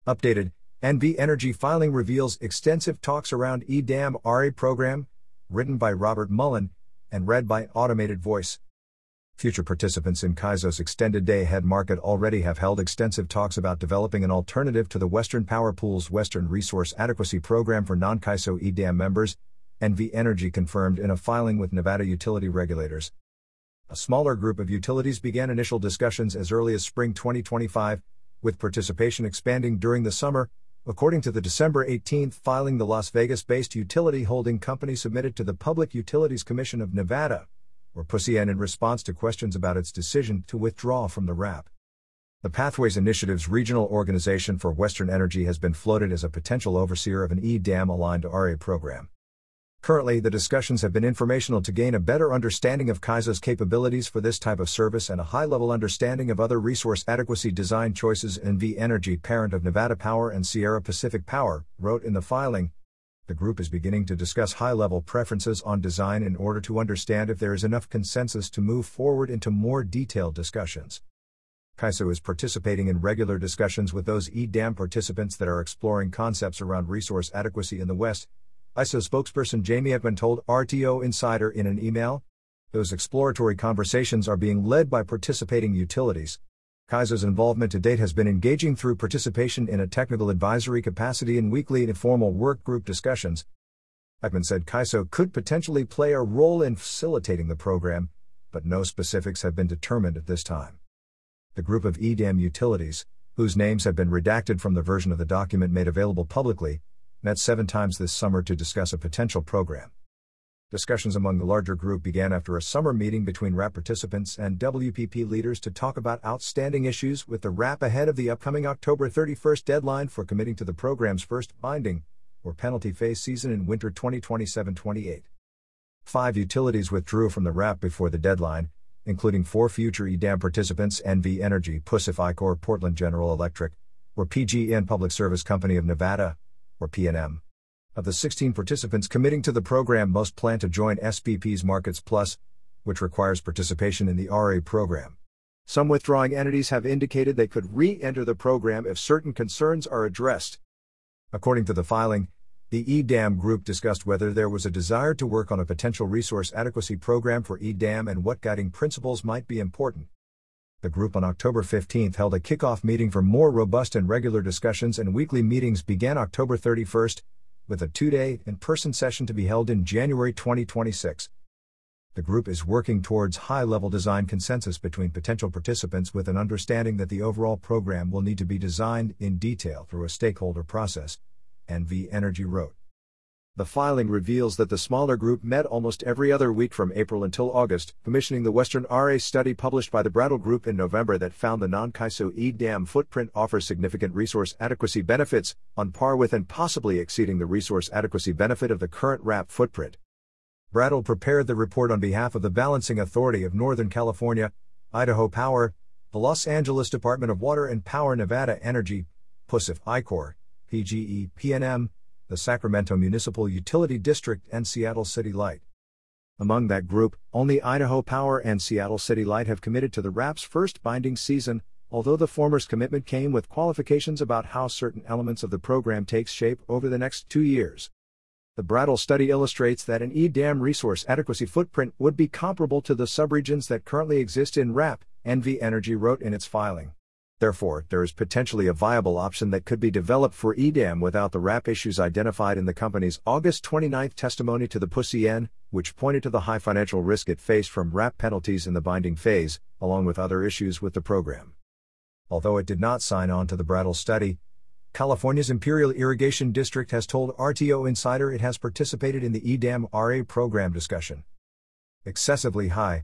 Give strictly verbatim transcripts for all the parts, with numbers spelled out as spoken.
Updated, N V Energy filing reveals extensive talks around E D A M R A program, written by Robert Mullen, and read by Automated Voice. Future participants in CAISO's extended day-ahead market already have held extensive talks about developing an alternative to the Western Power Pool's Western Resource Adequacy Program for non-CAISO E D A M members, N V Energy confirmed in a filing with Nevada utility regulators. A smaller group of utilities began initial discussions as early as spring twenty twenty-five, with participation expanding during the summer, according to the December eighteenth filing the Las Vegas-based utility holding company submitted to the Public Utilities Commission of Nevada, or P U S I N, in response to questions about its decision to withdraw from the R A P. The Pathways Initiative's regional organization for Western Energy has been floated as a potential overseer of an E D A M-aligned R A program. Currently, the discussions have been informational to gain a better understanding of CAISO's capabilities for this type of service and a high-level understanding of other resource adequacy design choices. N V Energy, parent of Nevada Power and Sierra Pacific Power, wrote in the filing, the group is beginning to discuss high-level preferences on design in order to understand if there is enough consensus to move forward into more detailed discussions. CAISO is participating in regular discussions with those E D A M participants that are exploring concepts around resource adequacy in the West, I S O spokesperson Jamie Ekman told R T O Insider in an email. Those exploratory conversations are being led by participating utilities. CAISO's involvement to date has been engaging through participation in a technical advisory capacity in weekly informal work group discussions. Ekman said CAISO could potentially play a role in facilitating the program, but no specifics have been determined at this time. The group of E D A M utilities, whose names have been redacted from the version of the document made available publicly, met seven times this summer to discuss a potential program. Discussions among the larger group began after a summer meeting between R A P participants and W P P leaders to talk about outstanding issues with the R A P ahead of the upcoming October thirty-first deadline for committing to the program's first binding, or penalty phase season in winter twenty twenty-seven twenty-eight. Five utilities withdrew from the R A P before the deadline, including four future E D A M participants: N V Energy, P U S I F I Corp, Portland General Electric, or P G and Public Service Company of Nevada, or P N M. Of the sixteen participants committing to the program, most plan to join S P P's Markets Plus, which requires participation in the R A program. Some withdrawing entities have indicated they could re-enter the program if certain concerns are addressed. According to the filing, the E D A M group discussed whether there was a desire to work on a potential resource adequacy program for E D A M and what guiding principles might be important. The group on October fifteenth held a kickoff meeting for more robust and regular discussions, and weekly meetings began October thirty-first, with a two-day in-person session to be held in January twenty twenty-six. The group is working towards high-level design consensus between potential participants, with an understanding that the overall program will need to be designed in detail through a stakeholder process, N V Energy wrote. The filing reveals that the smaller group met almost every other week from April until August, commissioning the Western R A study published by the Brattle Group in November that found the non-CAISO E D A M footprint offers significant resource adequacy benefits, on par with and possibly exceeding the resource adequacy benefit of the current R A P footprint. Brattle prepared the report on behalf of the Balancing Authority of Northern California, Idaho Power, the Los Angeles Department of Water and Power, Nevada Energy, P U S I F I Corp, P G E, P N M, the Sacramento Municipal Utility District, and Seattle City Light. Among that group, only Idaho Power and Seattle City Light have committed to the R A P's first binding season, although the former's commitment came with qualifications about how certain elements of the program takes shape over the next two years. The Brattle study illustrates that an E D A M resource adequacy footprint would be comparable to the subregions that currently exist in R A P, N V Energy wrote in its filing. Therefore, there is potentially a viable option that could be developed for E D A M without the R A P issues identified in the company's August twenty-ninth testimony to the P U S I N, which pointed to the high financial risk it faced from R A P penalties in the binding phase, along with other issues with the program. Although it did not sign on to the Brattle study, California's Imperial Irrigation District has told R T O Insider it has participated in the E D A M R A program discussion. Excessively high.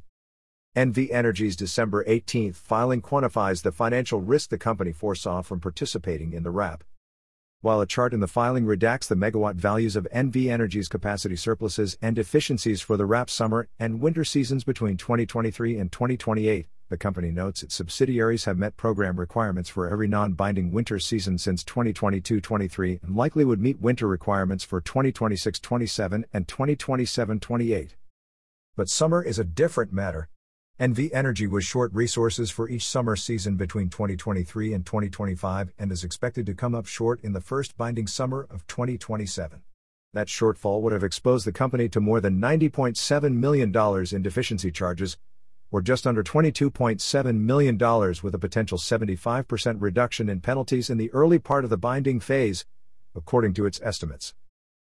N V Energy's December eighteenth filing quantifies the financial risk the company foresaw from participating in the R A P. While a chart in the filing redacts the megawatt values of N V Energy's capacity surpluses and deficiencies for the R A P summer and winter seasons between twenty twenty-three and twenty twenty-eight, the company notes its subsidiaries have met program requirements for every non-binding winter season since twenty twenty-two twenty-three and likely would meet winter requirements for twenty twenty-six twenty-seven and twenty twenty-seven twenty-eight. But summer is a different matter. N V Energy was short resources for each summer season between twenty twenty-three and twenty twenty-five and is expected to come up short in the first binding summer of twenty twenty-seven. That shortfall would have exposed the company to more than ninety point seven million dollars in deficiency charges, or just under twenty-two point seven million dollars, with a potential seventy-five percent reduction in penalties in the early part of the binding phase, according to its estimates.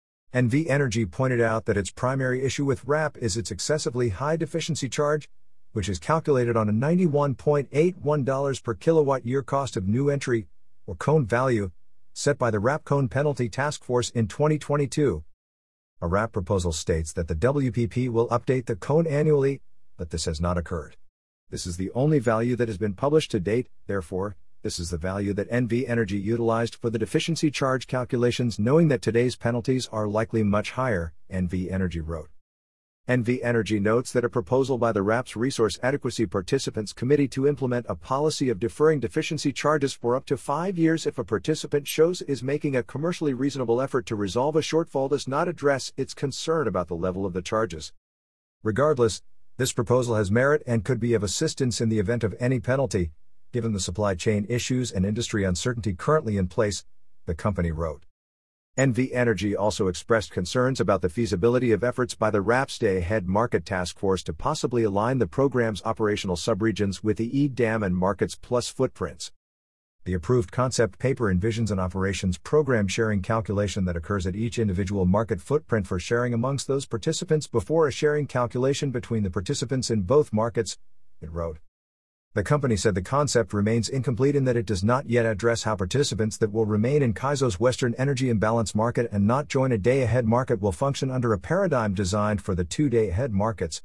N V Energy pointed out that its primary issue with R A P is its excessively high deficiency charge, which is calculated on a ninety-one point eight one dollars per kilowatt-year cost of new entry, or C O N E value, set by the R A P C O N E Penalty Task Force in twenty twenty-two. A R A P proposal states that the W P P will update the C O N E annually, but this has not occurred. This is the only value that has been published to date, therefore, this is the value that N V Energy utilized for the deficiency charge calculations, knowing that today's penalties are likely much higher, N V Energy wrote. N V Energy notes that a proposal by the R A P's Resource Adequacy Participants Committee to implement a policy of deferring deficiency charges for up to five years if a participant shows is making a commercially reasonable effort to resolve a shortfall does not address its concern about the level of the charges. Regardless, this proposal has merit and could be of assistance in the event of any penalty, given the supply chain issues and industry uncertainty currently in place, the company wrote. N V Energy also expressed concerns about the feasibility of efforts by the R A P Stay-Ahead Market Task Force to possibly align the program's operational subregions with the E D A M and Markets Plus footprints. The approved concept paper envisions an operations program sharing calculation that occurs at each individual market footprint for sharing amongst those participants before a sharing calculation between the participants in both markets, it wrote. The company said the concept remains incomplete in that it does not yet address how participants that will remain in CAISO's Western Energy Imbalance Market and not join a day-ahead market will function under a paradigm designed for the two-day-ahead markets.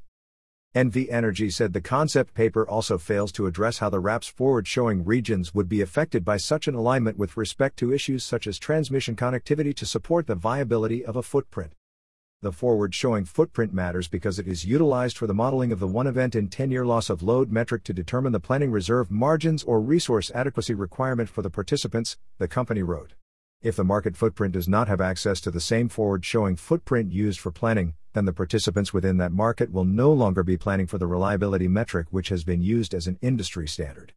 N V Energy said the concept paper also fails to address how the R A P's forward-showing regions would be affected by such an alignment with respect to issues such as transmission connectivity to support the viability of a footprint. The forward-showing footprint matters because it is utilized for the modeling of the one event in ten-year loss of load metric to determine the planning reserve margins or resource adequacy requirement for the participants, the company wrote. If the market footprint does not have access to the same forward-showing footprint used for planning, then the participants within that market will no longer be planning for the reliability metric which has been used as an industry standard.